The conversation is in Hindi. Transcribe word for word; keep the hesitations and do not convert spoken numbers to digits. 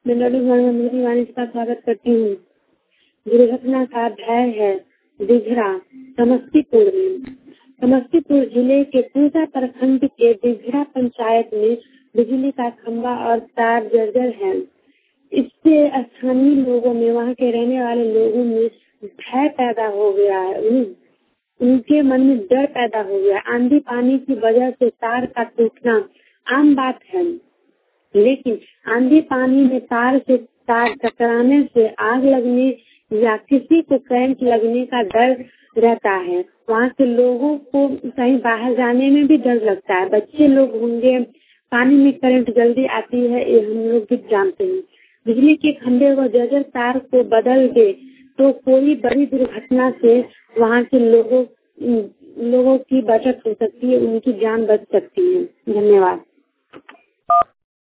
मैं लड्डू वाणी का स्वागत करती हूँ। दुर्घटना का भय है दिघरा समस्तीपुर में। समस्तीपुर जिले के पूसा प्रखंड के दिघरा पंचायत में बिजली का खंभा और तार जर्जर है। इससे स्थानीय लोगों में, वहाँ के रहने वाले लोगों में भय पैदा हो गया है। उनके मन में डर पैदा हो गया। आंधी पानी की वजह से तार का टूटना आम बात है, लेकिन आंधी पानी में तार से तार टकराने से आग लगने या किसी को करंट लगने का डर रहता है। वहाँ के लोगों को कहीं बाहर जाने में भी डर लगता है। बच्चे लोग होंगे, पानी में करंट जल्दी आती है, ये हम लोग भी जानते हैं। बिजली के खंभे व जर्जर तार को बदल दे तो कोई बड़ी दुर्घटना से वहाँ के लोगों लोगों की बचत हो सकती है, उनकी जान बच सकती है। धन्यवाद।